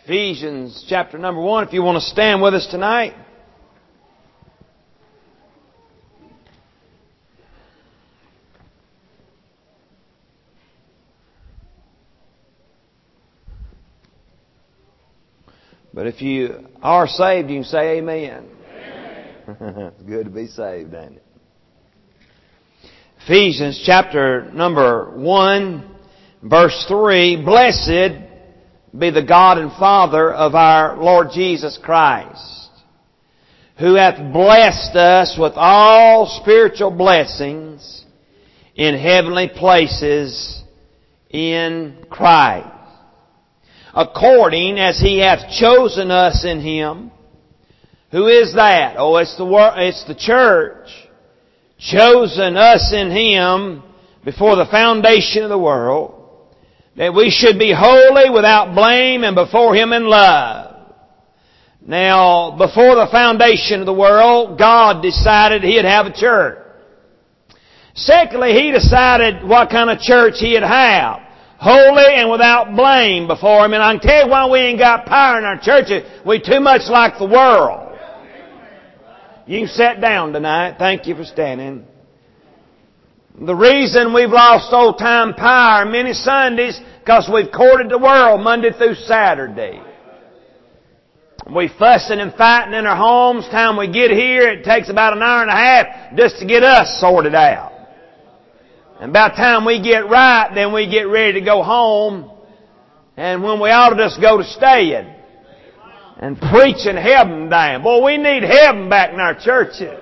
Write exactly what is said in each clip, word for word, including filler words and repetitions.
Ephesians chapter number one, if you want to stand with us tonight. But if you are saved, you can say amen. Amen. It's good to be saved, ain't it? Ephesians chapter number one, verse three, Blessed be the God and Father of our Lord Jesus Christ, who hath blessed us with all spiritual blessings in heavenly places in Christ, according as He hath chosen us in Him. Who is that? Oh, it's the wor- it's the church. Chosen us in Him before the foundation of the world, that we should be holy, without blame, and before Him in love. Now, before the foundation of the world, God decided He'd have a church. Secondly, He decided what kind of church He'd have. Holy and without blame before Him. And I can tell you why we ain't got power in our churches. We too much like the world. You can sit down tonight. Thank you for standing. The reason we've lost old time power many Sundays, because we've courted the world Monday through Saturday. We fussing and fighting in our homes. Time we get here, it takes about an hour and a half just to get us sorted out. And by the time we get right, then we get ready to go home. And when we ought to just go to staying and preaching heaven down. Boy, we need heaven back in our churches.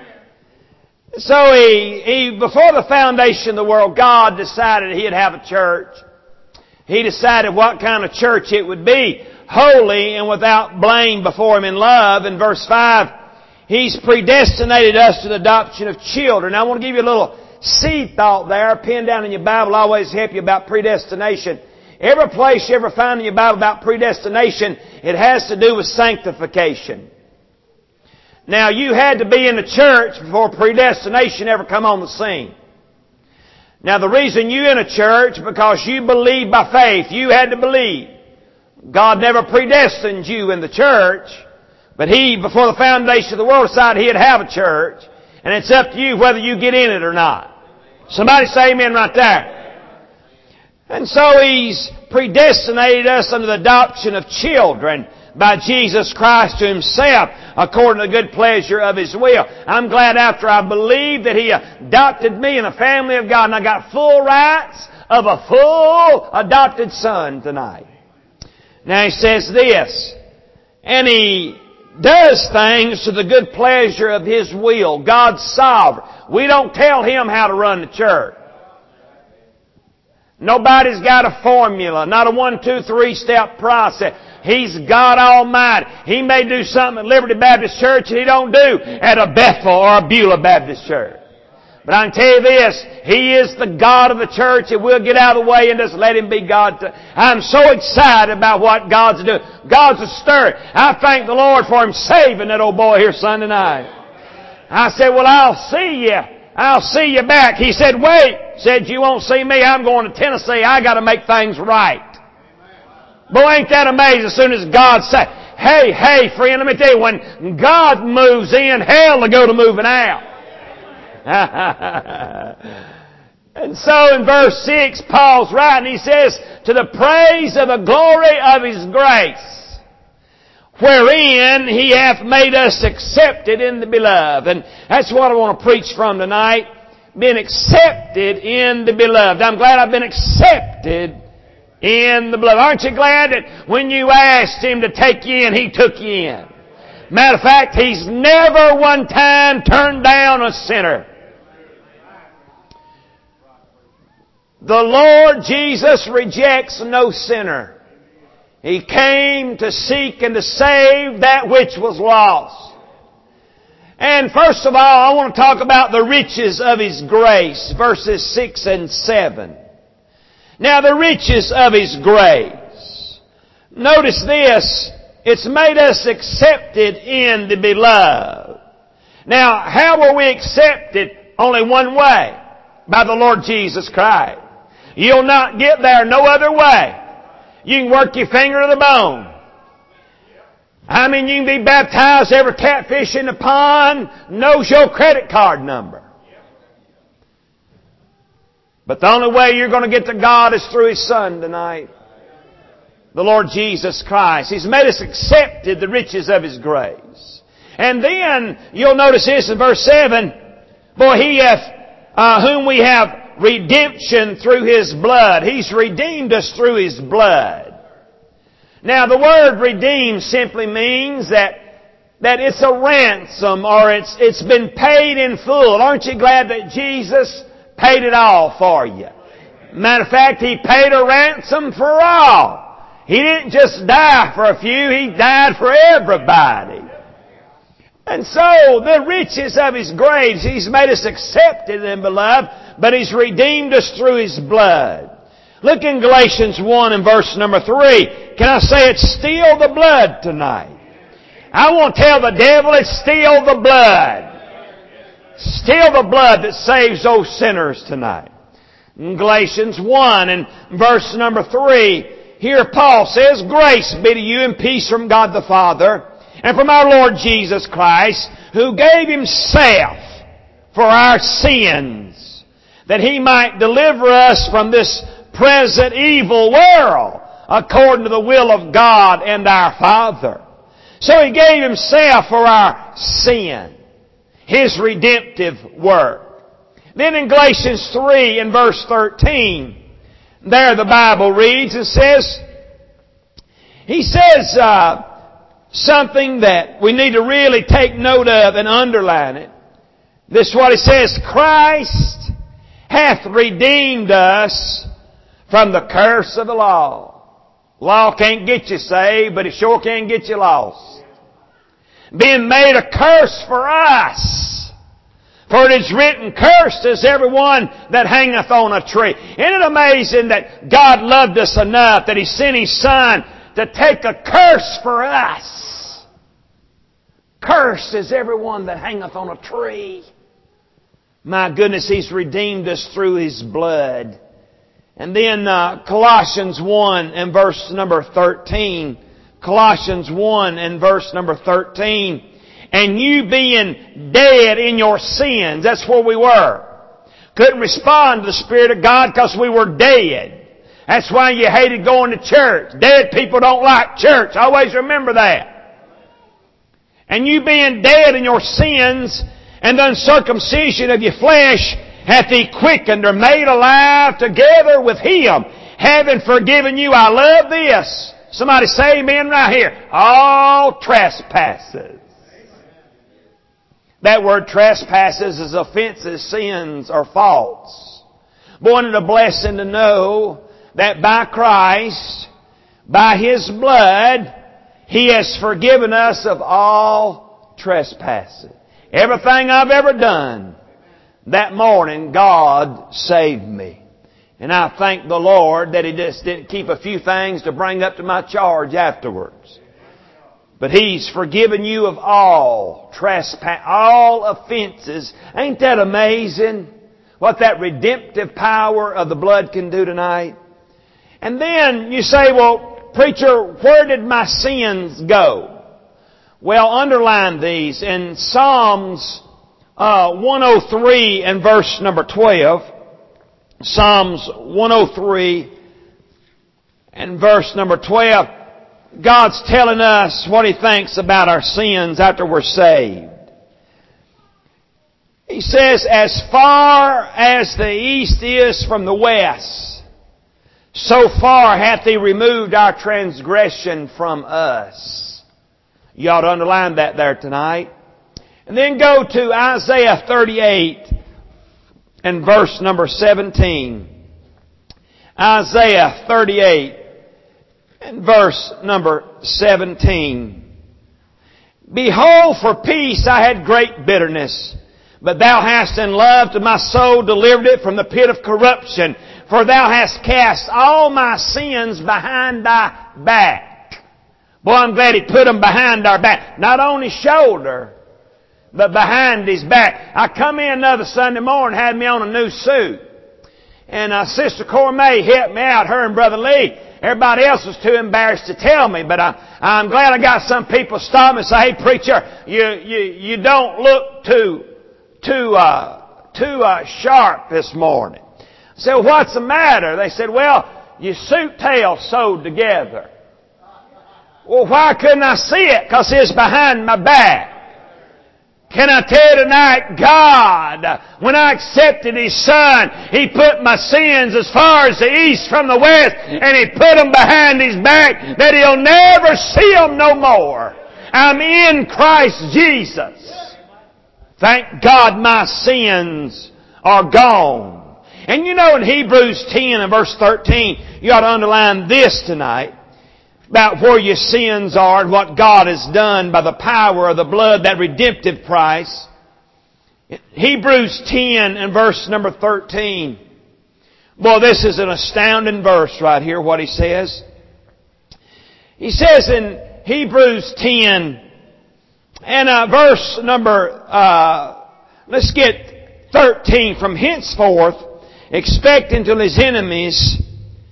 So he, he, before the foundation of the world, God decided He'd have a church. He decided what kind of church it would be. Holy and without blame before Him in love. In verse five, He's predestinated us to the adoption of children. Now, I want to give you a little seed thought there. Pen down in your Bible. I always help you about predestination. Every place you ever find in your Bible about predestination, it has to do with sanctification. Now, you had to be in the church before predestination ever come on the scene. Now, the reason you in a church, because you believe by faith. You had to believe. God never predestined you in the church, but He, before the foundation of the world, decided He'd have a church, and it's up to you whether you get in it or not. Somebody say amen right there. And so He's predestinated us unto the adoption of children by Jesus Christ to Himself, according to the good pleasure of His will. I'm glad after I believed that He adopted me in the family of God, and I got full rights of a full adopted son tonight. Now He says this, and He does things to the good pleasure of His will. God's sovereign. We don't tell Him how to run the church. Nobody's got a formula, not a one, two, three step process. He's God Almighty. He may do something at Liberty Baptist Church that He don't do at a Bethel or a Beulah Baptist Church. But I can tell you this, He is the God of the church, and we'll get out of the way and just let Him be God. To, I'm so excited about what God's doing. God's a stirring. I thank the Lord for Him saving that old boy here Sunday night. I said, well, I'll see you. I'll see you back. He said, wait. Said, you won't see me. I'm going to Tennessee. I got to make things right. Boy, ain't that amazing? As soon as God said, hey, hey, friend, let me tell you, when God moves in, hell to go to moving out. And so in verse six, Paul's writing, he says, to the praise of the glory of His grace, wherein He hath made us accepted in the beloved. And that's what I want to preach from tonight. Been accepted in the beloved. I'm glad I've been accepted in the beloved. Aren't you glad that when you asked Him to take you in, He took you in? Matter of fact, He's never one time turned down a sinner. The Lord Jesus rejects no sinner. He came to seek and to save that which was lost. And first of all, I want to talk about the riches of His grace, verses six and seven. Now, the riches of His grace. Notice this, it's made us accepted in the beloved. Now, how were we accepted? Only one way, by the Lord Jesus Christ. You'll not get there no other way. You can work your finger to the bone. I mean, you can be baptized, every catfish in the pond knows your credit card number. But the only way you're going to get to God is through His Son tonight. The Lord Jesus Christ. He's made us accepted the riches of His grace. And then, you'll notice this in verse seven, for He hath, uh, whom we have redemption through His blood. He's redeemed us through His blood. Now, the word redeem simply means that, that it's a ransom, or it's, it's been paid in full. Aren't you glad that Jesus paid it all for you? Matter of fact, He paid a ransom for all. He didn't just die for a few, He died for everybody. And so, the riches of His grace, He's made us accepted and beloved, but He's redeemed us through His blood. Look in Galatians one and verse number three. Can I say it's still the blood tonight? I want to tell the devil it's still the blood. Still the blood that saves those sinners tonight. In Galatians one and verse number three, here Paul says, grace be to you and peace from God the Father and from our Lord Jesus Christ, who gave Himself for our sins, that He might deliver us from this present evil world, according to the will of God and our Father. So He gave Himself for our sin, His redemptive work. Then in Galatians three and verse thirteen, there the Bible reads and says, He says uh, something that we need to really take note of and underline it. This is what He says, Christ hath redeemed us from the curse of the law. Law can't get you saved, but it sure can get you lost. Being made a curse for us. For it is written, cursed is everyone that hangeth on a tree. Isn't it amazing that God loved us enough that He sent His Son to take a curse for us? Cursed is everyone that hangeth on a tree. My goodness, He's redeemed us through His blood. And then uh, Colossians one and verse number thirteen. Colossians one and verse number thirteen. And you being dead in your sins. That's where we were. Couldn't respond to the Spirit of God because we were dead. That's why you hated going to church. Dead people don't like church. Always remember that. And you being dead in your sins and the uncircumcision of your flesh, hath He quickened or made alive together with Him, having forgiven you. I love this. Somebody say amen right here. All trespasses. That word trespasses is offenses, sins, or faults. Boy, isn't it a blessing to know that by Christ, by His blood, He has forgiven us of all trespasses. Everything I've ever done, that morning, God saved me. And I thank the Lord that He just didn't keep a few things to bring up to my charge afterwards. But He's forgiven you of all trespass, all offenses. Ain't that amazing? What that redemptive power of the blood can do tonight. And then you say, well, preacher, where did my sins go? Well, underline these in Psalms Uh, one oh three and verse number twelve. Psalms one oh three and verse number twelve. God's telling us what He thinks about our sins after we're saved. He says, as far as the east is from the west, so far hath He removed our transgression from us. You ought to underline that there tonight. And then go to Isaiah thirty-eight and verse number seventeen. Isaiah thirty-eight and verse number seventeen. Behold, for peace I had great bitterness, but Thou hast in love to my soul delivered it from the pit of corruption. For Thou hast cast all my sins behind Thy back. Boy, I'm glad He put them behind our back. Not on His shoulder, but behind His back. I come in another Sunday morning, had me on a new suit. And uh, Sister Cora May helped me out, her and Brother Lee. Everybody else was too embarrassed to tell me, but I, I'm glad I got some people stop me and say, "Hey, preacher, you you you don't look too too uh, too uh, sharp this morning." I said, "Well, what's the matter?" They said, "Well, your suit tail sewed together." Well, why couldn't I see it? Because it's behind my back. Can I tell you tonight, God, when I accepted His Son, He put my sins as far as the east from the west, and He put them behind His back that He'll never see them no more. I'm in Christ Jesus. Thank God my sins are gone. And you know in Hebrews ten and verse thirteen, you ought to underline this tonight, about where your sins are and what God has done by the power of the blood, that redemptive price. Hebrews ten and verse number thirteen. Boy, this is an astounding verse right here, what he says. He says in Hebrews ten and uh, verse number, uh, let's get thirteen. From henceforth, expect until his enemies,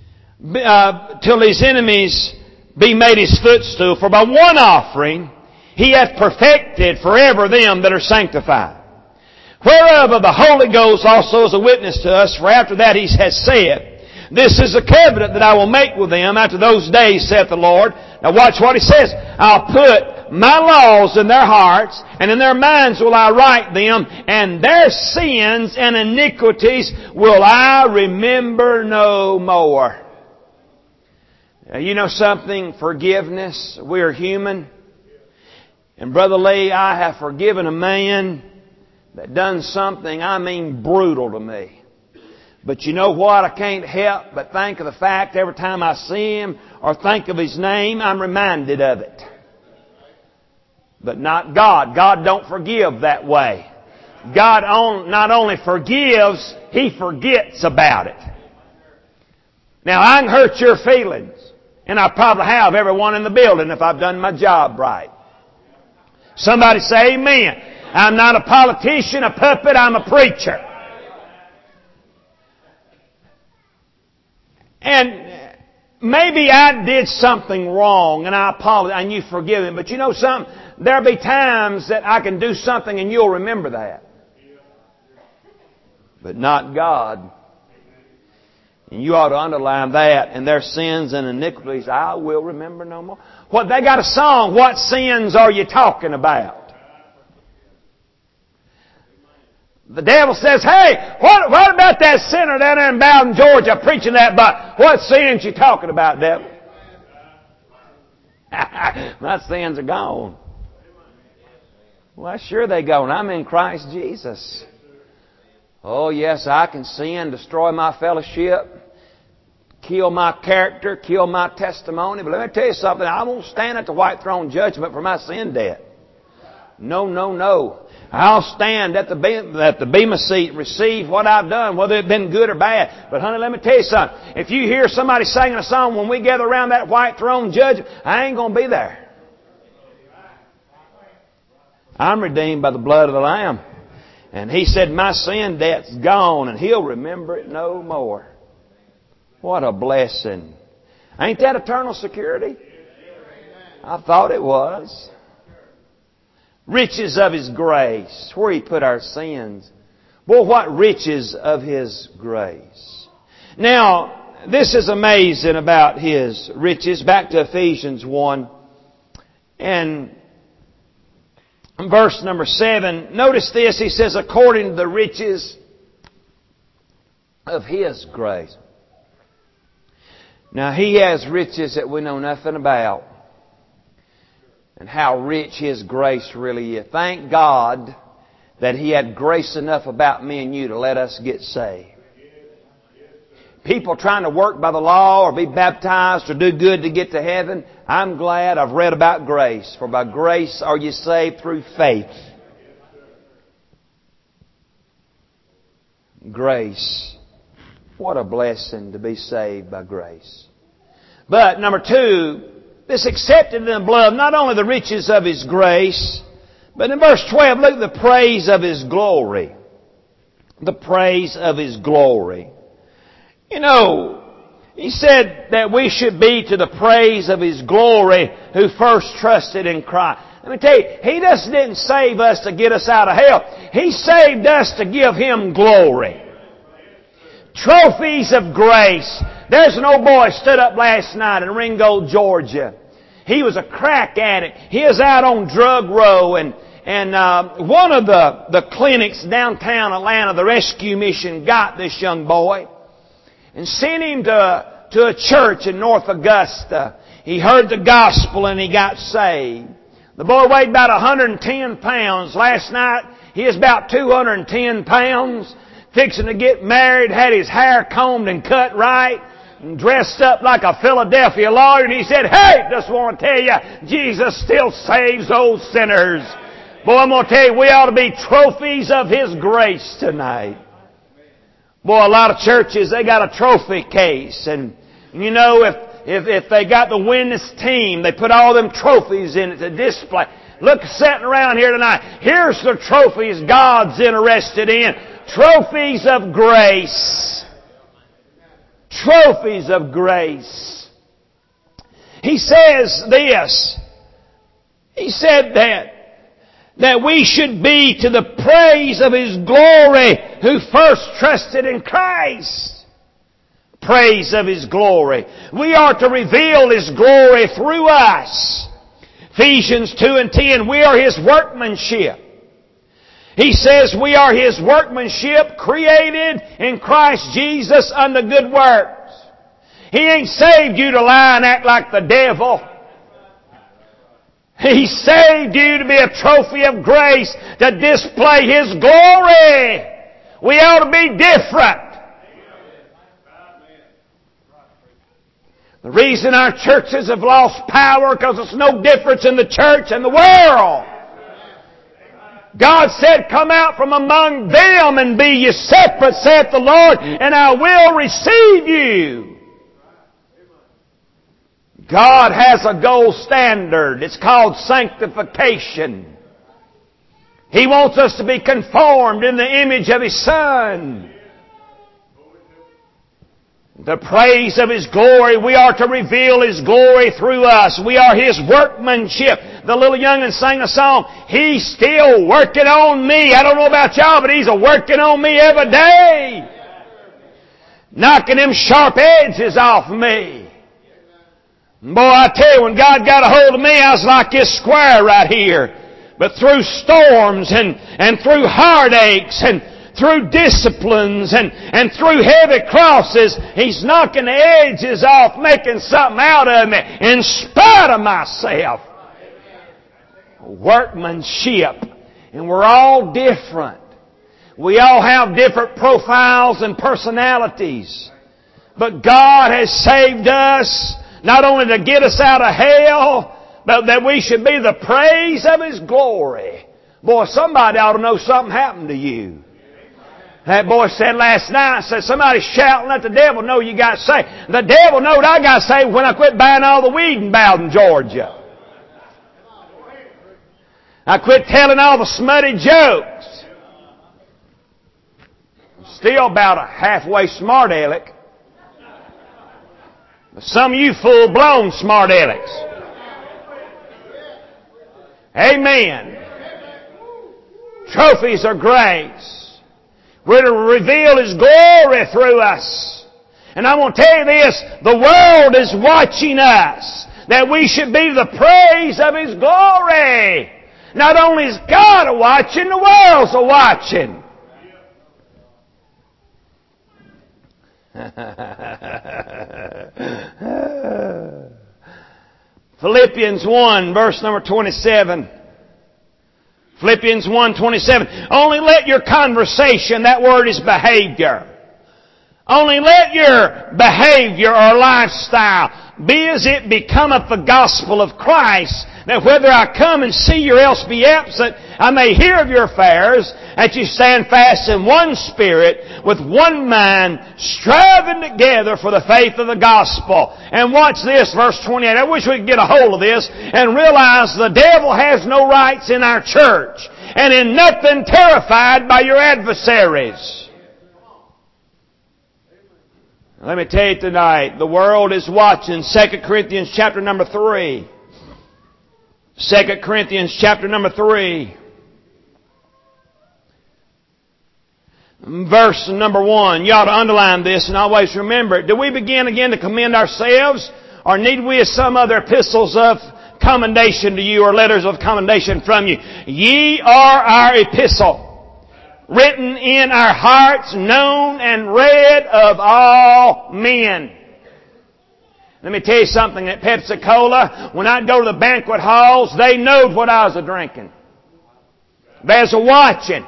uh, till his enemies be made His footstool. For by one offering He hath perfected forever them that are sanctified. Whereof of the Holy Ghost also is a witness to us, for after that He has said, This is a covenant that I will make with them after those days, saith the Lord. Now watch what He says. I'll put my laws in their hearts, and in their minds will I write them, and their sins and iniquities will I remember no more. You know something? Forgiveness. We're human. And Brother Lee, I have forgiven a man that done something, I mean, brutal to me. But you know what? I can't help but think of the fact every time I see him or think of his name, I'm reminded of it. But not God. God don't forgive that way. God not only forgives, He forgets about it. Now, I can hurt your feelings. And I probably have everyone in the building if I've done my job right. Somebody say amen. I'm not a politician, a puppet, I'm a preacher. And maybe I did something wrong and I apologize and you forgive me. But you know something? There'll be times that I can do something and you'll remember that. But not God. And you ought to underline that. And their sins and iniquities I will remember no more. What, they got a song, What Sins Are You Talking About? The devil says, hey, what, what about that sinner down there in Bowden, Georgia, preaching that, but what sins you talking about, devil? My sins are gone. Well, sure they gone. I'm in Christ Jesus. Oh, yes, I can sin, destroy my fellowship, kill my character, kill my testimony. But let me tell you something. I won't stand at the white throne judgment for my sin debt. No, no, no. I'll stand at the at the bema seat and receive what I've done, whether it's been good or bad. But honey, let me tell you something. If you hear somebody singing a song when we gather around that white throne judgment, I ain't going to be there. I'm redeemed by the blood of the Lamb. And He said, my sin debt's gone and He'll remember it no more. What a blessing. Ain't that eternal security? I thought it was. Riches of His grace. Where He put our sins. Boy, what riches of His grace. Now, this is amazing about His riches. Back to Ephesians one. And verse number seven. Notice this. He says, according to the riches of His grace. Now, He has riches that we know nothing about. And how rich His grace really is. Thank God that He had grace enough about me and you to let us get saved. People trying to work by the law or be baptized or do good to get to heaven, I'm glad I've read about grace. For by grace are you saved through faith. Grace. What a blessing to be saved by grace. But number two, this accepted in the blood, not only the riches of His grace, but in verse twelve, look at the praise of His glory. The praise of His glory. You know, He said that we should be to the praise of His glory who first trusted in Christ. Let me tell you, He just didn't save us to get us out of hell. He saved us to give Him glory. Trophies of grace. There's an old boy stood up last night in Ringgold, Georgia. He was a crack addict. He was out on drug row, and and uh, one of the, the clinics downtown Atlanta, the rescue mission, got this young boy and sent him to, to a church in North Augusta. He heard the gospel and he got saved. The boy weighed about one hundred ten pounds. Last night, he was about two hundred ten pounds. Fixing to get married, had his hair combed and cut right, and dressed up like a Philadelphia lawyer. And he said, hey, just want to tell you, Jesus still saves those sinners. Boy, I'm going to tell you, we ought to be trophies of His grace tonight. Boy, a lot of churches, they got a trophy case. And, you know, if If, if they got the winningest team, they put all them trophies in it to display. Look, sitting around here tonight, here's the trophies God's interested in. Trophies of grace. Trophies of grace. He says this. He said that, that we should be to the praise of His glory who first trusted in Christ. Praise of His glory. We are to reveal His glory through us. Ephesians two and ten, we are His workmanship. He says we are His workmanship created in Christ Jesus unto good works. He ain't saved you to lie and act like the devil. He saved you to be a trophy of grace to display His glory. We ought to be different. The reason our churches have lost power because there's no difference in the church and the world. God said, come out from among them and be ye separate, saith the Lord, and I will receive you. God has a gold standard. It's called sanctification. He wants us to be conformed in the image of His Son. The praise of His glory, we are to reveal His glory through us. We are His workmanship. The little young'un sang a song, He's still working on me. I don't know about y'all, but He's a working on me every day. Knocking them sharp edges off me. Boy, I tell you, when God got a hold of me, I was like this square right here. But through storms and, and through heartaches and through disciplines and, and through heavy crosses, He's knocking the edges off, making something out of me in spite of myself. Workmanship. And we're all different. We all have different profiles and personalities. But God has saved us not only to get us out of hell, but that we should be the praise of His glory. Boy, somebody ought to know something happened to you. That boy said last night, said somebody shouting, let the devil know you got saved. The devil knowed I got saved when I quit buying all the weed in Bowden, Georgia. I quit telling all the smutty jokes. I'm still about a halfway smart aleck. But some of you full-blown smart alecks. Amen. Trophies of grace. We're to reveal His glory through us. And I'm going to tell you this, the world is watching us, that we should be the praise of His glory. Not only is God a watching, the world's a watching. Philippians one, verse number twenty-seven. Philippians one twenty-seven. Only let your conversation, that word is behavior. Only let your behavior or lifestyle be as it becometh the gospel of Christ, that whether I come and see you or else be absent, I may hear of your affairs, that you stand fast in one spirit, with one mind, striving together for the faith of the gospel. And watch this, verse twenty-eight. I wish we could get a hold of this and realize the devil has no rights in our church, and in nothing terrified by your adversaries. Let me tell you tonight, the world is watching. Second Corinthians chapter number three. Second Corinthians chapter number three. Verse number one. You ought to underline this and always remember it. Do we begin again to commend ourselves, or need we some other epistles of commendation to you, or letters of commendation from you? Ye are our epistle, written in our hearts, known and read of all men. Let me tell you something. At Pepsi-Cola, when I'd go to the banquet halls, they knowed what I was a-drinking. There's a watching.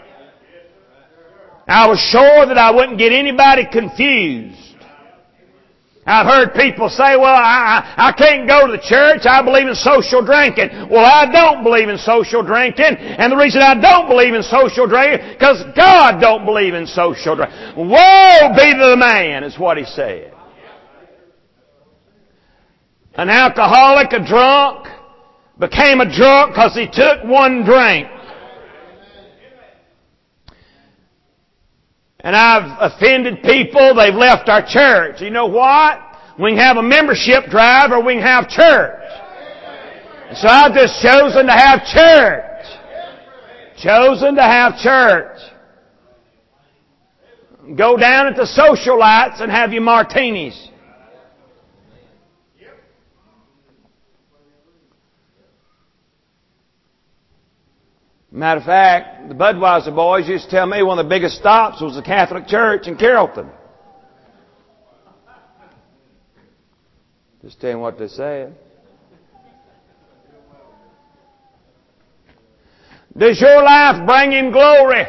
I was sure that I wouldn't get anybody confused. I've heard people say, well, I, I, I can't go to the church. I believe in social drinking. Well, I don't believe in social drinking. And the reason I don't believe in social drinking, because God don't believe in social drinking. Woe be to the man, is what He said. An alcoholic, a drunk, became a drunk because he took one drink. And I've offended people. They've left our church. You know what? We can have a membership drive, or we can have church. So I've just chosen to have church. Chosen to have church. Go down at the socialites and have your martinis. Matter of fact, the Budweiser boys used to tell me one of the biggest stops was the Catholic Church in Carrollton. Just telling what they said. Does your life bring Him glory?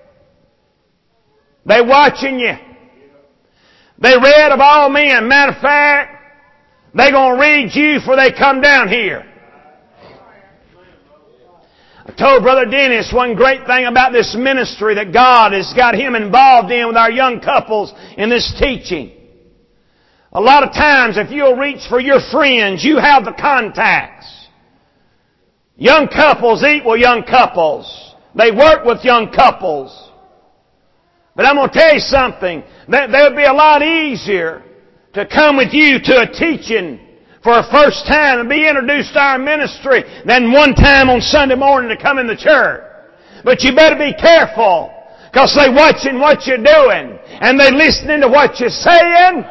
They watching you. They read of all men. Matter of fact, they gonna read you before they come down here. I told Brother Dennis one great thing about this ministry that God has got him involved in with our young couples in this teaching. A lot of times, if you'll reach for your friends, you have the contacts. Young couples eat with young couples. They work with young couples. But I'm going to tell you something. That that would be a lot easier to come with you to a teaching for a first time and be introduced to our ministry than one time on Sunday morning to come in the church. But you better be careful, because they watching what you're doing and they listening to what you're saying.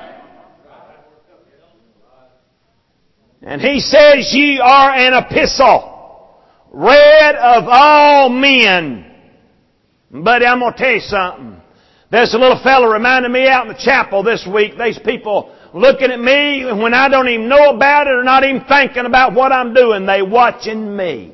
And he says, ye are an epistle, read of all men. Buddy, I'm going to tell you something. There's a little fellow reminded me out in the chapel this week. These people looking at me when I don't even know about it or not even thinking about what I'm doing. They watching me.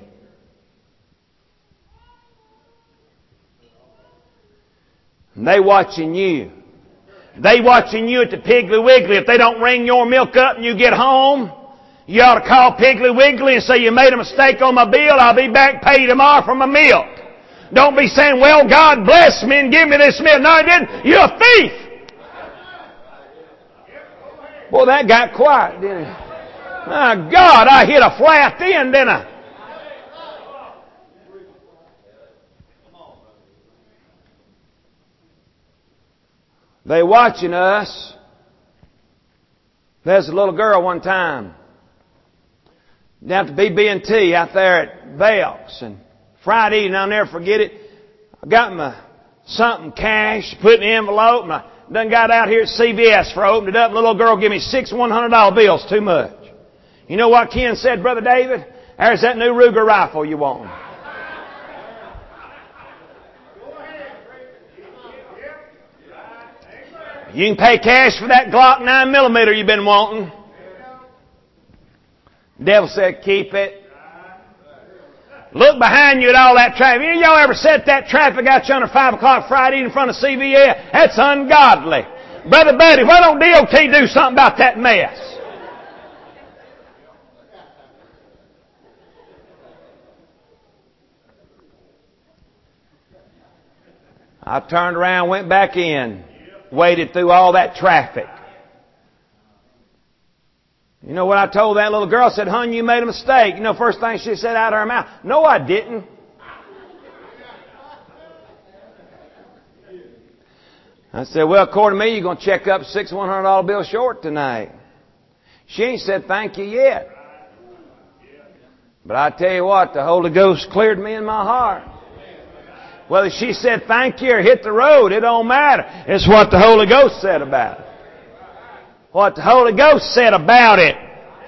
And they watching you. They watching you at the Piggly Wiggly. If they don't ring your milk up and you get home, you ought to call Piggly Wiggly and say, you made a mistake on my bill. I'll be back pay you tomorrow for my milk. Don't be saying, well, God bless me and give me this milk. No, He didn't. You're a thief. Boy, that got quiet, didn't it? My God, I hit a flat end, didn't I? They watching us. There's a little girl one time down at the B B and T out there at Belk's, and Friday evening, I'll never forget it. I got my something cash, put in the envelope, and I done got out here at C V S for opened it up. The little girl gave me six one hundred dollar bills, too much. You know what Ken said, Brother David? There's that new Ruger rifle you want. You can pay cash for that Glock nine millimeter you've been wanting. The devil said, keep it. Look behind you at all that traffic. Any of y'all ever set that traffic out you under five o'clock Friday in front of C V S? That's ungodly. Brother Buddy, why don't D O T do something about that mess? I turned around, went back in, waded through all that traffic. You know what I told that little girl? I said, hon, you made a mistake. You know, first thing she said out of her mouth, no, I didn't. I said, well, according to me, you're going to check up six one hundred dollar bill short tonight. She ain't said thank you yet. But I tell you what, the Holy Ghost cleared me in my heart. Whether she said thank you or hit the road, it don't matter. It's what the Holy Ghost said about it. What the Holy Ghost said about it.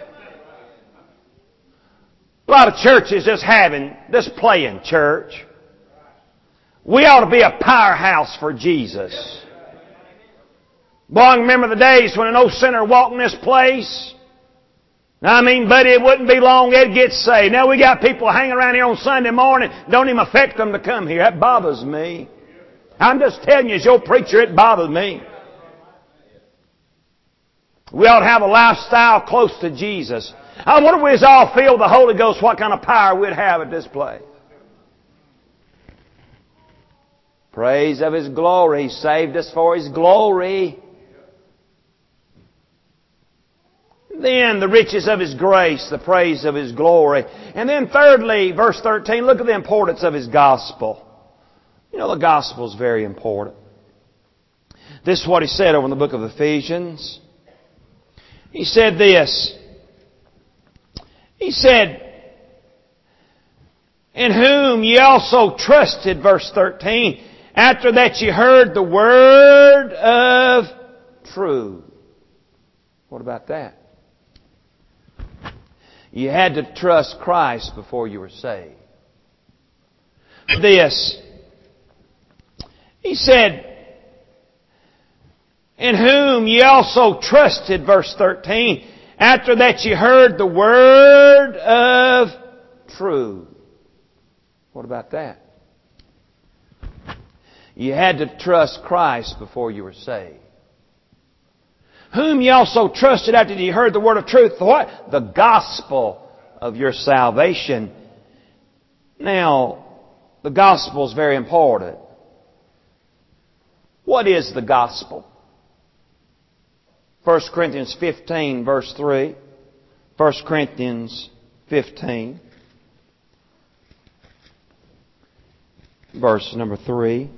A lot of churches just having, just playing church. We ought to be a powerhouse for Jesus. Boy, I remember the days when an old sinner walked in this place. I mean, buddy, it wouldn't be long, they'd get saved. Now we got people hanging around here on Sunday morning, don't even affect them to come here. That bothers me. I'm just telling you, as your preacher, it bothers me. We ought to have a lifestyle close to Jesus. I wonder if we all feel the Holy Ghost, what kind of power we'd have at this place. Praise of His glory. He saved us for His glory. Then the riches of His grace, the praise of His glory. And then thirdly, verse thirteen, look at the importance of His gospel. You know, the gospel is very important. This is what He said over in the book of Ephesians. He said this. He said, in whom ye also trusted, verse thirteen, after that ye heard the word of truth. What about that? You had to trust Christ before you were saved. This. He said, in whom ye also trusted, verse thirteen, after that ye heard the word of truth. What about that? You had to trust Christ before you were saved. Whom ye also trusted after ye heard the word of truth. What? The gospel of your salvation. Now, the gospel is very important. What is the gospel? First Corinthians fifteen, verse three. First Corinthians fifteen, verse number three.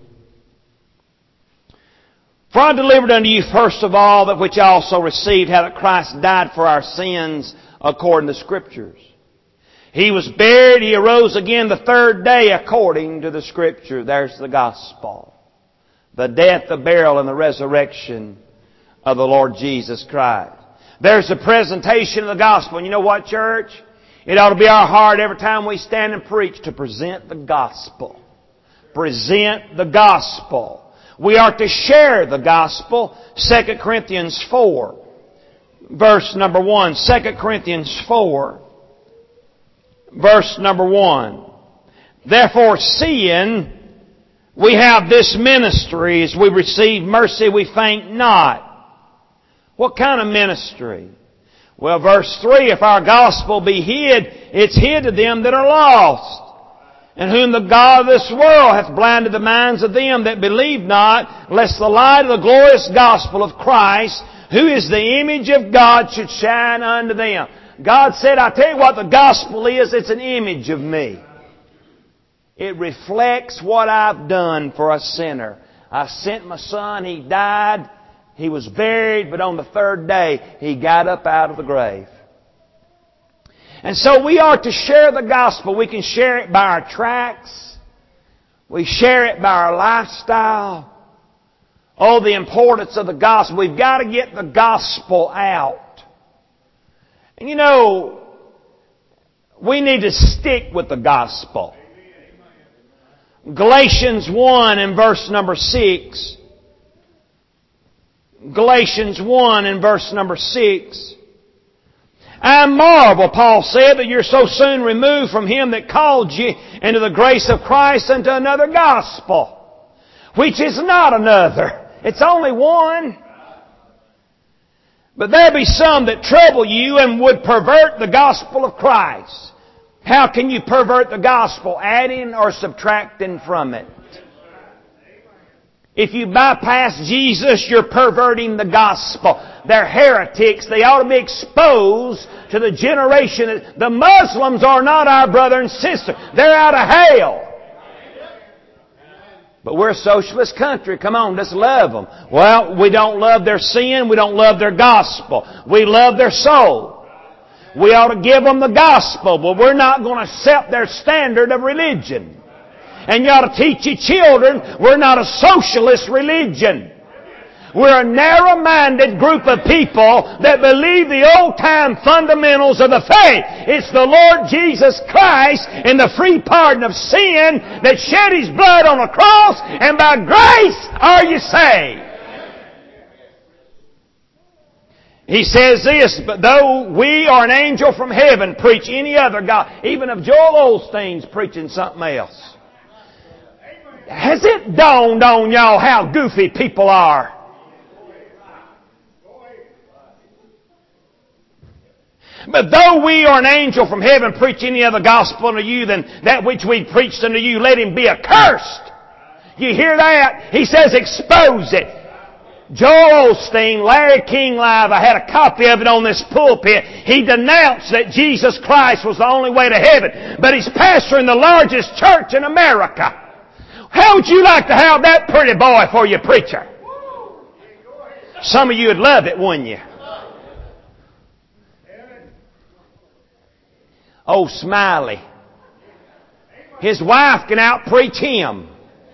For I delivered unto you first of all that which I also received, how that Christ died for our sins according to the Scriptures. He was buried, He arose again the third day according to the Scripture. There's the gospel. The death, the burial, and the resurrection of the Lord Jesus Christ. There's the presentation of the gospel. And you know what, church? It ought to be our heart every time we stand and preach to present the gospel. Present the gospel. We are to share the gospel. Second Corinthians four, verse number one. Second Corinthians four, verse number one. Therefore, seeing we have this ministry, as we receive mercy, we faint not. What kind of ministry? Well, verse three, if our gospel be hid, it's hid to them that are lost, in whom the God of this world hath blinded the minds of them that believe not, lest the light of the glorious gospel of Christ, who is the image of God, should shine unto them. God said, I tell you what the gospel is, it's an image of me. It reflects what I've done for a sinner. I sent my son, he died, he was buried, but on the third day, he got up out of the grave. And so we are to share the gospel. We can share it by our tracts. We share it by our lifestyle. Oh, the importance of the gospel. We've got to get the gospel out. And you know, we need to stick with the gospel. Galatians one and verse number six. Galatians one and verse number six. I marvel, Paul said, that you're so soon removed from Him that called you into the grace of Christ unto another gospel, which is not another. It's only one. But there be some that trouble you and would pervert the gospel of Christ. How can you pervert the gospel? Adding or subtracting from it. If you bypass Jesus, you're perverting the gospel. They're heretics. They ought to be exposed to the generation. The Muslims are not our brother and sister. They're out of hell. But we're a socialist country. Come on, let's love them. Well, we don't love their sin. We don't love their gospel. We love their soul. We ought to give them the gospel, but we're not going to accept their standard of religion. And you ought to teach your children we're not a socialist religion. We're a narrow-minded group of people that believe the old-time fundamentals of the faith. It's the Lord Jesus Christ and the free pardon of sin that shed His blood on a cross, and by grace are you saved. He says this, but though we or an angel from heaven preach any other God, even if Joel Osteen's preaching something else. Has it dawned on y'all how goofy people are? But though we or an angel from heaven preach any other gospel unto you than that which we preached unto you, let him be accursed. You hear that? He says expose it. Joel Osteen, Larry King Live, I had a copy of it on this pulpit. He denounced that Jesus Christ was the only way to heaven. But he's pastoring the largest church in America. How would you like to have that pretty boy for your preacher? Some of you would love it, wouldn't you? Oh, Smiley. His wife can out-preach him.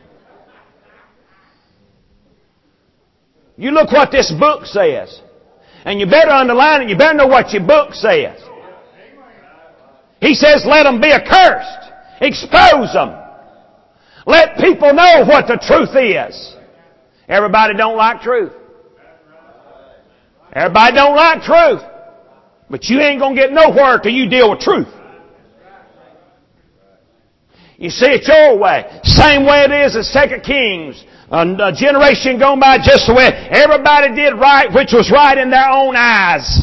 You look what this book says. And you better underline it. You better know what your book says. He says, let them be accursed. Expose them. Let people know what the truth is. Everybody don't like truth. Everybody don't like truth. But you ain't going to get nowhere till you deal with truth. You see it your way. Same way it is in Second Kings. A generation gone by just the way everybody did right, which was right in their own eyes.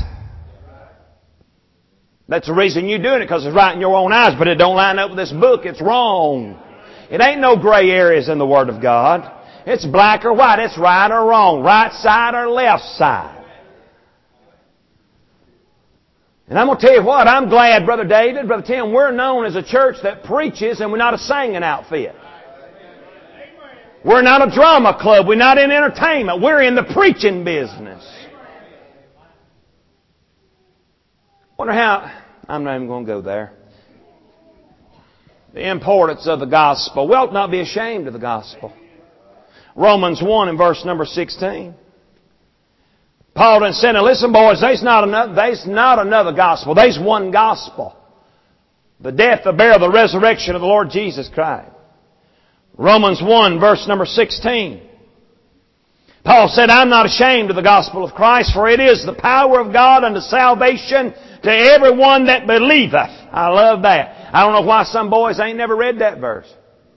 That's the reason you're doing it, because it's right in your own eyes, but it don't line up with this book. It's wrong. It ain't no gray areas in the Word of God. It's black or white. It's right or wrong. Right side or left side. And I'm going to tell you what, I'm glad, Brother David, Brother Tim, we're known as a church that preaches and we're not a singing outfit. We're not a drama club. We're not in entertainment. We're in the preaching business. Wonder how, I'm not even going to go there. The importance of the gospel. We ought not be ashamed of the gospel. Romans one and verse number sixteen. Paul done said, now listen boys, there's not another, there's not another gospel. There's one gospel. The death, the burial, the resurrection of the Lord Jesus Christ. Romans one verse number sixteen. Paul said, I'm not ashamed of the gospel of Christ, for it is the power of God unto salvation to everyone that believeth. I love that. I don't know why some boys ain't never read that verse.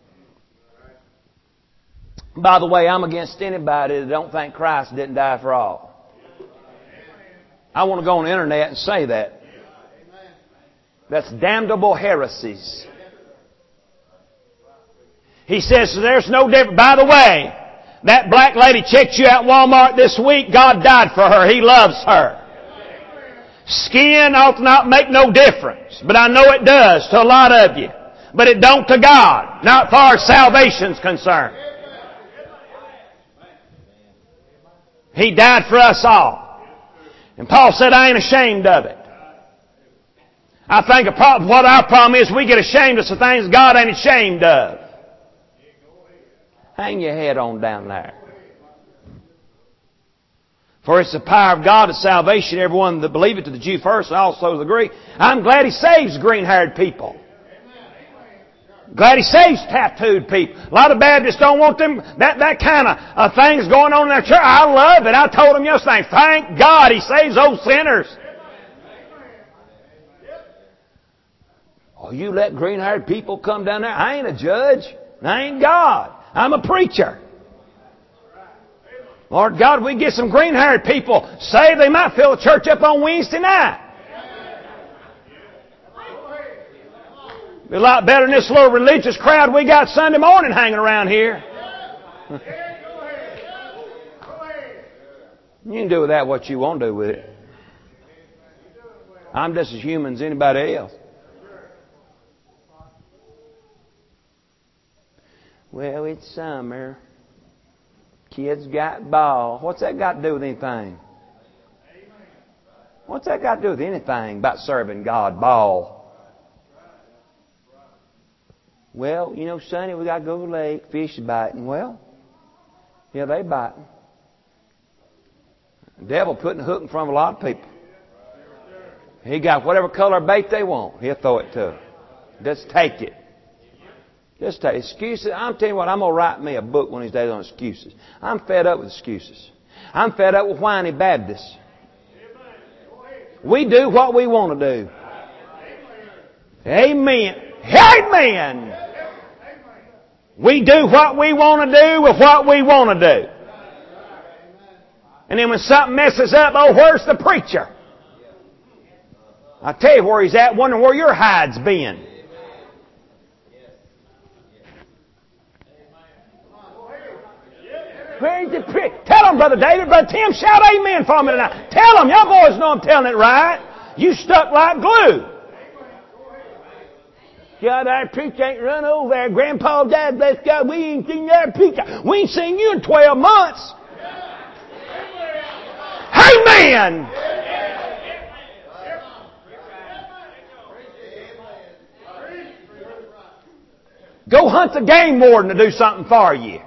By the way, I'm against anybody that don't think Christ didn't die for all. I want to go on the internet and say that. That's damnable heresies. He says there's no difference. By the way, that black lady checked you out at Walmart this week. God died for her. He loves her. Skin ought to not make no difference. But I know it does to a lot of you. But it don't to God. Not far as salvation's concerned. He died for us all. And Paul said, I ain't ashamed of it. I think a problem, what our problem is, we get ashamed of some things God ain't ashamed of. Hang your head on down there. For it's the power of God of salvation, everyone that believeth, to the Jew first and also to the Greek. I'm glad He saves green-haired people. Glad He saves tattooed people. A lot of Baptists don't want them, that, that kind of uh, things going on in their church. I love it. I told them yesterday, thank God He saves those sinners. Oh, you let green-haired people come down there? I ain't a judge. I ain't God. I'm a preacher. Lord God, if we get some green-haired people saved, they might fill the church up on Wednesday night. Be a lot better than this little religious crowd we got Sunday morning hanging around here. You can do with that what you want to do with it. I'm just as human as anybody else. Well, it's summer. Kids got ball. What's that got to do with anything? What's that got to do with anything about serving God? Ball. Well, you know, Sonny, we got to go to the lake. Fish are biting. Well, yeah, they biting. The devil putting a hook in front of a lot of people. He got whatever color bait they want. He'll throw it to them. Just take it. Just take excuses. I'm telling you what, I'm going to write me a book one of these days on excuses. I'm fed up with excuses. I'm fed up with whiny Baptists. We do what we want to do. Amen. Amen. We do what we want to do with what we want to do. And then when something messes up, oh, where's the preacher? I tell you where he's at, wondering where your hide's been. Where's the preacher? Tell them, Brother David, Brother Tim, shout amen for me tonight. Tell them, y'all boys know I'm telling it right. You stuck like glue. God, our preacher ain't run over there. Grandpa, Dad, bless God, we ain't seen our preacher. We ain't seen you in twelve months. Amen. Go hunt the game warden to do something for you.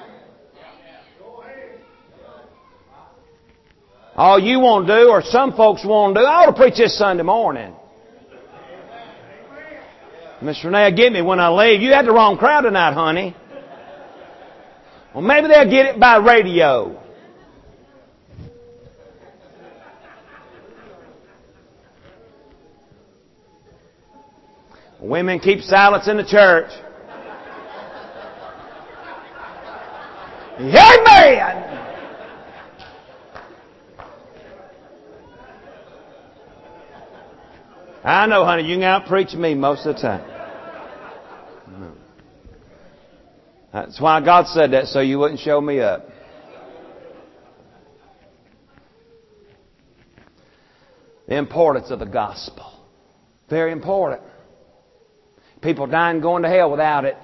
All you want to do, or some folks want to do, I ought to preach this Sunday morning. Miss Renee will get me when I leave. You had the wrong crowd tonight, honey. Well, maybe they'll get it by radio. Women keep silence in the church. Amen! I know, honey, you can out-preach me most of the time. That's why God said that, so you wouldn't show me up. The importance of the gospel. Very important. People dying going to hell without it.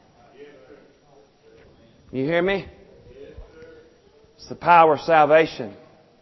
You hear me? It's the power of salvation.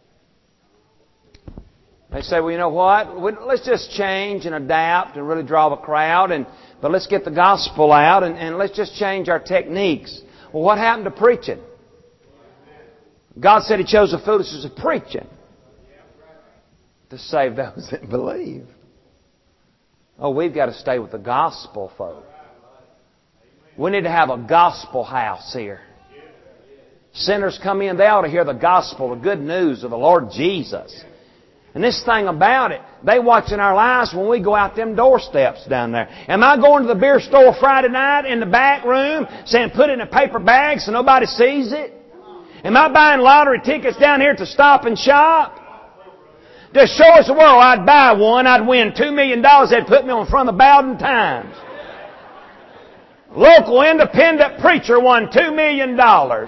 They say, well, you know what? Let's just change and adapt and really draw the crowd, and but let's get the gospel out and, and let's just change our techniques. Well, what happened to preaching? God said He chose the foolishness of preaching to save those that believe. Oh, we've got to stay with the gospel, folks. We need to have a gospel house here. Sinners come in, they ought to hear the gospel, the good news of the Lord Jesus. And this thing about it, they watching our lives when we go out them doorsteps down there. Am I going to the beer store Friday night in the back room saying put it in a paper bag so nobody sees it? Am I buying lottery tickets down here to Stop and Shop? Just show us the world. I'd buy one. I'd win two million dollars. They'd put me on front of the Bowden Times. Local independent preacher won two million dollars.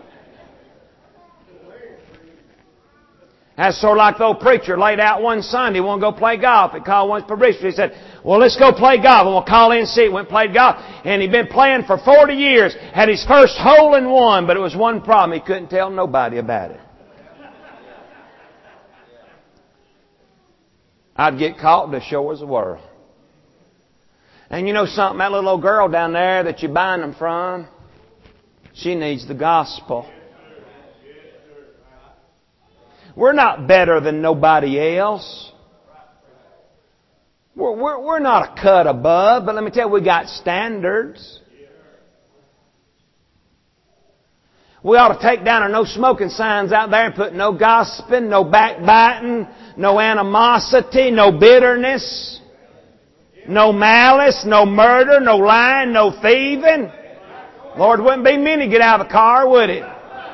That's sort of like the old preacher laid out one Sunday, wanted to go play golf. He called one of his parishioners. He said, well, let's go play golf. And we'll call in and see. Went and played golf. And he'd been playing for forty years. Had his first hole in one, but it was one problem. He couldn't tell nobody about it. I'd get caught in the shores of the world. And you know something? That little old girl down there that you're buying them from, she needs the gospel. We're not better than nobody else. We're, we're, we're not a cut above, but let me tell you, we got standards. We ought to take down our no smoking signs out there and put no gossiping, no backbiting, no animosity, no bitterness, no malice, no murder, no lying, no thieving. Lord, wouldn't be many get out of the car, would it?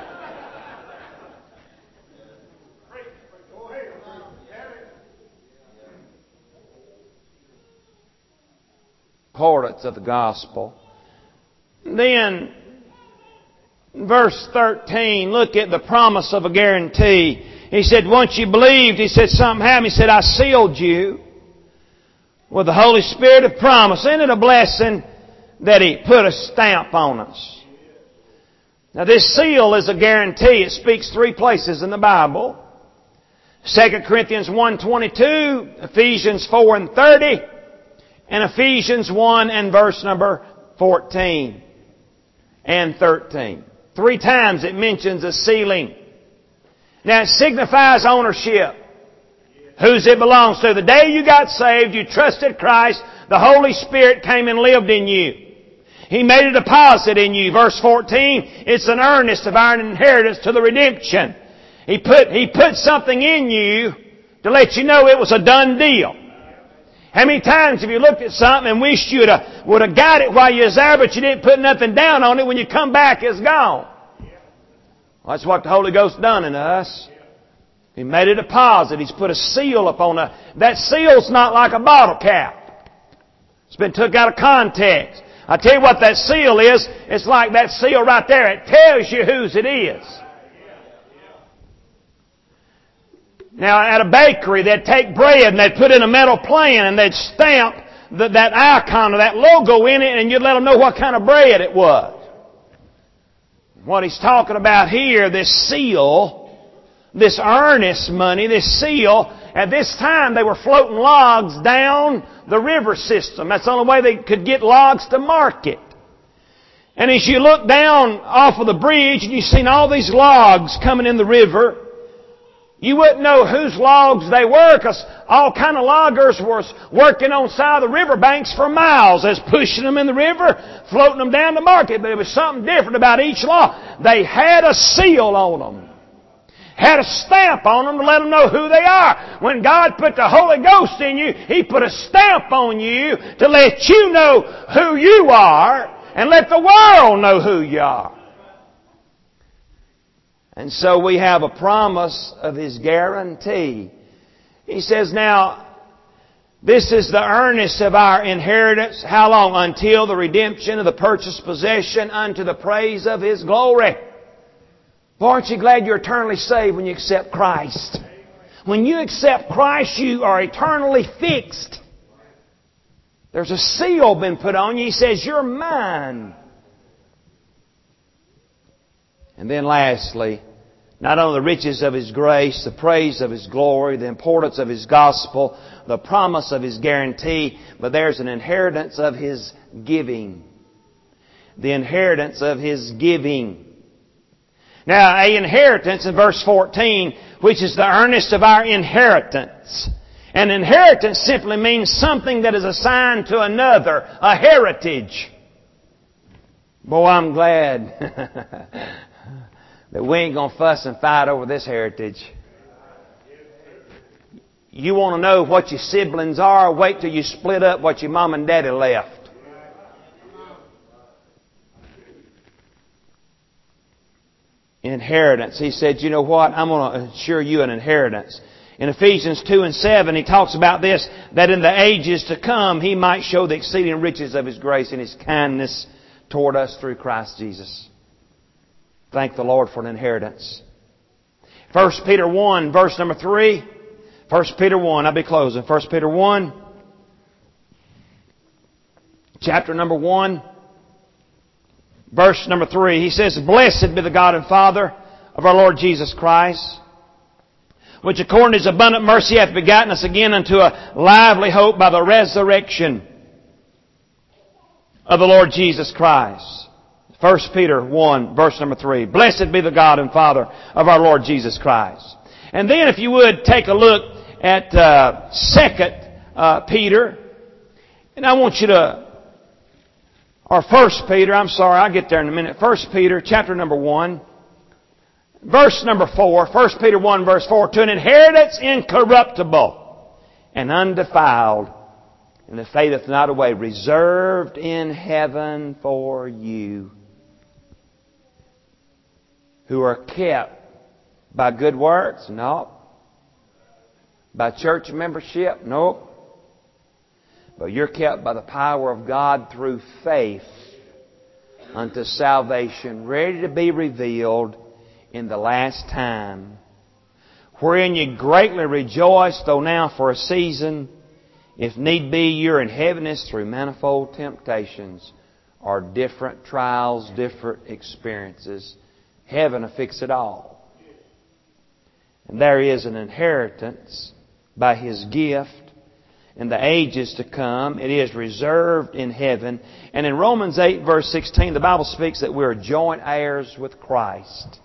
Importance of the gospel. Then, verse thirteen, look at the promise of a guarantee. He said, once you believed, He said, something happened. He said, I sealed you with the Holy Spirit of promise. Isn't it a blessing that He put a stamp on us. Now this seal is a guarantee. It speaks three places in the Bible. Second Corinthians one twenty-two, Ephesians four and thirty, and Ephesians one and verse number fourteen and thirteen. Three times it mentions a sealing. Now it signifies ownership. Whose it belongs to. The day you got saved, you trusted Christ, the Holy Spirit came and lived in you. He made a deposit in you. Verse fourteen, it's an earnest of our inheritance to the redemption. He put, He put something in you to let you know it was a done deal. How many times have you looked at something and wished you would have got it while you was there, but you didn't put nothing down on it? When you come back, it's gone. Well, that's what the Holy Ghost done in us. He made a deposit. He's put a seal upon it. That seal's not like a bottle cap. It's been took out of context. I tell you what that seal is. It's like that seal right there. It tells you whose it is. Now, at a bakery, they'd take bread and they'd put in a metal plane and they'd stamp the, that icon or that logo in it, and you'd let them know what kind of bread it was. What he's talking about here, this seal, this earnest money, this seal, at this time they were floating logs down the river system. That's the only way they could get logs to market. And as you look down off of the bridge and you've seen all these logs coming in the river, you wouldn't know whose logs they were, because all kind of loggers were working on the side of the riverbanks for miles. They was pushing them in the river, floating them down to market. But there was something different about each log. They had a seal on them. Had a stamp on them to let them know who they are. When God put the Holy Ghost in you, He put a stamp on you to let you know who you are and let the world know who you are. And so we have a promise of His guarantee. He says, now, this is the earnest of our inheritance. How long? Until the redemption of the purchased possession unto the praise of His glory. Boy, aren't you glad you're eternally saved when you accept Christ? When you accept Christ, you are eternally fixed. There's a seal been put on you. He says, you're mine. And then lastly, not only the riches of His grace, the praise of His glory, the importance of His gospel, the promise of His guarantee, but there's an inheritance of His giving. The inheritance of His giving. Now, a inheritance in verse fourteen, which is the earnest of our inheritance. An inheritance simply means something that is assigned to another, a heritage. Boy, I'm glad that we ain't going to fuss and fight over this heritage. You want to know what your siblings are? Wait till you split up what your mom and daddy left. Inheritance. He said, you know what? I'm going to assure you an inheritance. In Ephesians two and seven, he talks about this, that in the ages to come, He might show the exceeding riches of His grace and His kindness toward us through Christ Jesus. Thank the Lord for an inheritance. First Peter one, verse number three. First Peter one, I'll be closing. First Peter one, chapter number one, verse number three. He says, blessed be the God and Father of our Lord Jesus Christ, which according to His abundant mercy hath begotten us again unto a lively hope by the resurrection of the Lord Jesus Christ. First Peter one, verse number three. Blessed be the God and Father of our Lord Jesus Christ. And then if you would take a look at uh, Second uh, Peter. And I want you to, or First Peter, I'm sorry, I'll get there in a minute. First Peter, chapter number one. Verse number four. First Peter one, verse four. To an inheritance incorruptible and undefiled, and that fadeth not away, reserved in heaven for you, who are kept by good works? No. By church membership? No. But you're kept by the power of God through faith unto salvation, ready to be revealed in the last time, wherein you greatly rejoice, though now for a season, if need be, you're in heaviness through manifold temptations, or different trials, different experiences. Heaven will fix it all. And there is an inheritance by His gift in the ages to come. It is reserved in heaven. And in Romans eight verse sixteen, the Bible speaks that we are joint heirs with Christ.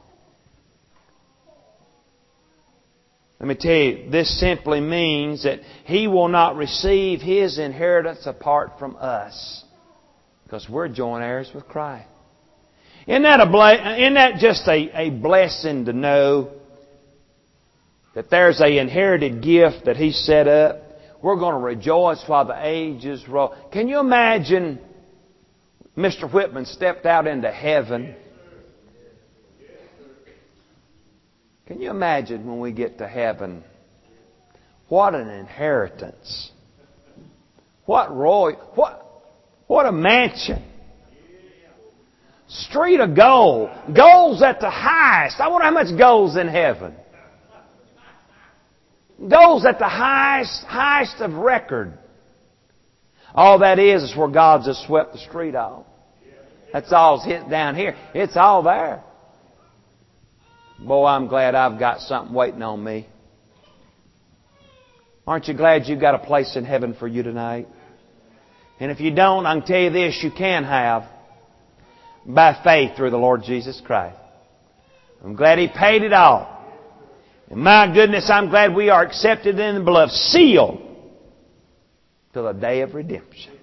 Let me tell you, this simply means that He will not receive His inheritance apart from us, because we're joint heirs with Christ. Isn't that, a ble- isn't that just a, a blessing to know that there's an inherited gift that He set up? We're going to rejoice while the ages roll. Can you imagine Mister Whitman stepped out into heaven? Can you imagine when we get to heaven? What an inheritance. What royal, what, what a mansion. Street of gold. Gold's at the highest. I wonder how much gold's in heaven. Gold's at the highest, highest of record. All that is is where God's just swept the street off. That's all's hit down here. It's all there. Boy, I'm glad I've got something waiting on me. Aren't you glad you've got a place in heaven for you tonight? And if you don't, I can tell you this, you can have by faith through the Lord Jesus Christ. I'm glad He paid it all. And my goodness, I'm glad we are accepted in the beloved, sealed till the day of redemption.